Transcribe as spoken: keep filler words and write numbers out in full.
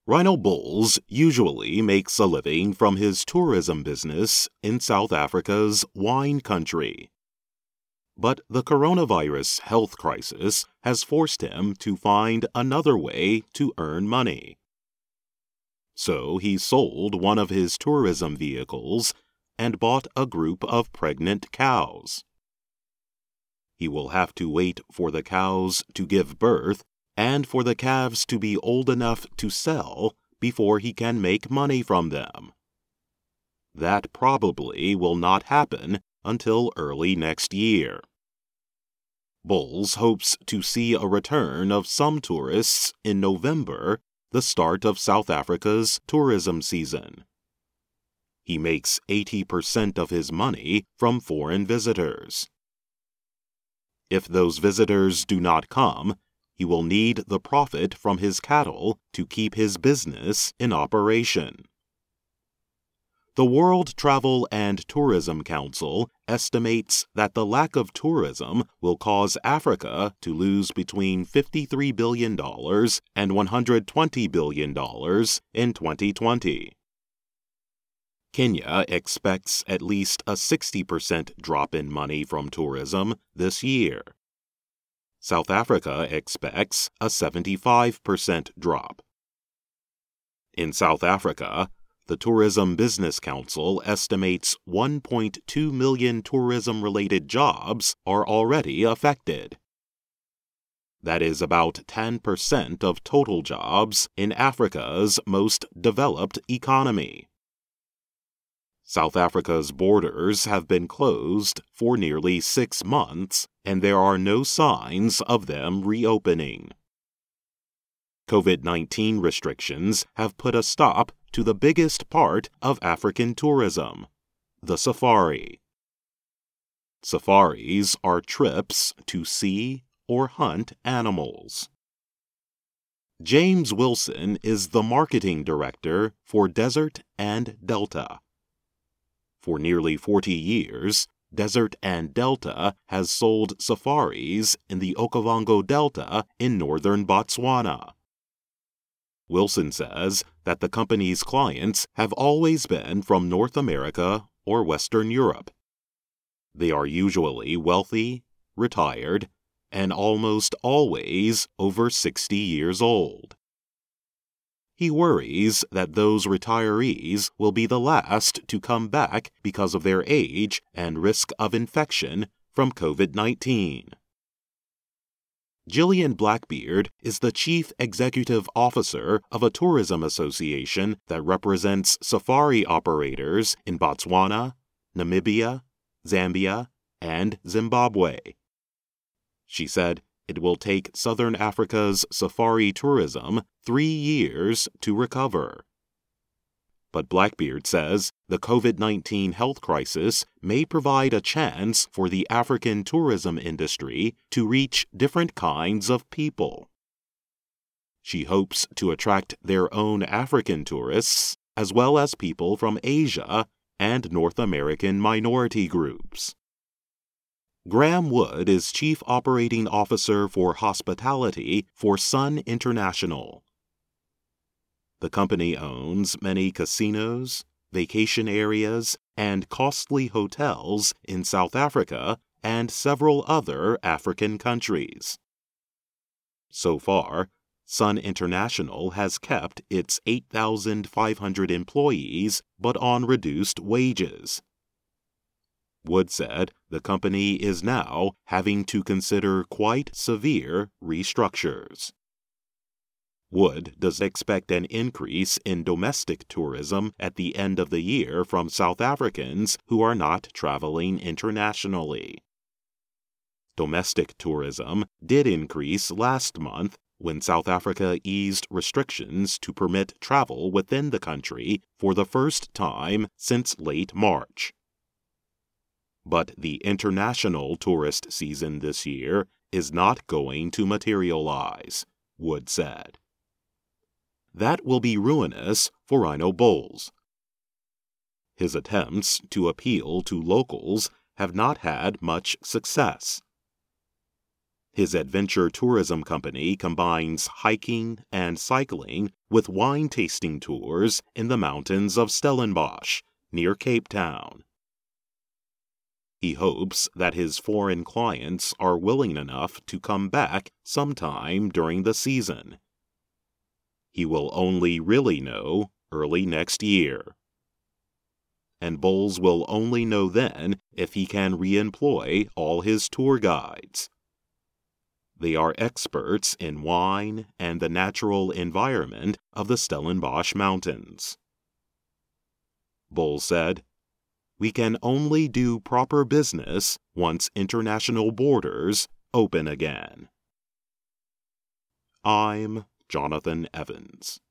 Rhino Bulls usually makes a living from his tourism business in South Africa's wine country. But the coronavirus health crisis has forced him to find another way to earn money. So he sold one of his tourism vehicles and bought a group of pregnant cows. He will have to wait for the cows to give birth and for the calves to be old enough to sell before he can make money from them. That probably will not happen until early next year. Bulls hopes to see a return of some tourists in November, the start of South Africa's tourism season. He makes eighty percent of his money from foreign visitors. If those visitors do not come, he will need the profit from his cattle to keep his business in operation. The World Travel and Tourism Council estimates that the lack of tourism will cause Africa to lose between fifty-three billion dollars and one hundred twenty billion dollars in twenty twenty. Kenya expects at least a sixty percent drop in money from tourism this year. South Africa expects a seventy-five percent drop. In South Africa, the Tourism Business Council estimates one point two million tourism-related jobs are already affected. That is about ten percent of total jobs in Africa's most developed economy. South Africa's borders have been closed for nearly six months, and there are no signs of them reopening. COVID nineteen restrictions have put a stop to the biggest part of African tourism, the safari. Safaris are trips to see or hunt animals. James Wilson is the marketing director for Desert and Delta. For nearly forty years, Desert and Delta has sold safaris in the Okavango Delta in northern Botswana. Wilson says that the company's clients have always been from North America or Western Europe. They are usually wealthy, retired, and almost always over sixty years old. He worries that those retirees will be the last to come back because of their age and risk of infection from COVID nineteen. Gillian Blackbeard is the chief executive officer of a tourism association that represents safari operators in Botswana, Namibia, Zambia, and Zimbabwe. She said it will take Southern Africa's safari tourism three years to recover. But Blackbeard says the COVID nineteen health crisis may provide a chance for the African tourism industry to reach different kinds of people. She hopes to attract their own African tourists, as well as people from Asia and North American minority groups. Graham Wood is Chief Operating Officer for Hospitality for Sun International. The company owns many casinos, vacation areas, and costly hotels in South Africa and several other African countries. So far, Sun International has kept its eight thousand five hundred employees but on reduced wages. Wood said the company is now having to consider quite severe restructures. Wood does expect an increase in domestic tourism at the end of the year from South Africans who are not traveling internationally. Domestic tourism did increase last month when South Africa eased restrictions to permit travel within the country for the first time since late March. But the international tourist season this year is not going to materialize, Wood said. That will be ruinous for Rhino Bulls. His attempts to appeal to locals have not had much success. His adventure tourism company combines hiking and cycling with wine tasting tours in the mountains of Stellenbosch, near Cape Town. He hopes that his foreign clients are willing enough to come back sometime during the season. He will only really know early next year. And Bowles will only know then if he can re-employ all his tour guides. They are experts in wine and the natural environment of the Stellenbosch Mountains. Bowles said, "We can only do proper business once international borders open again." I'm Jonathan Evans.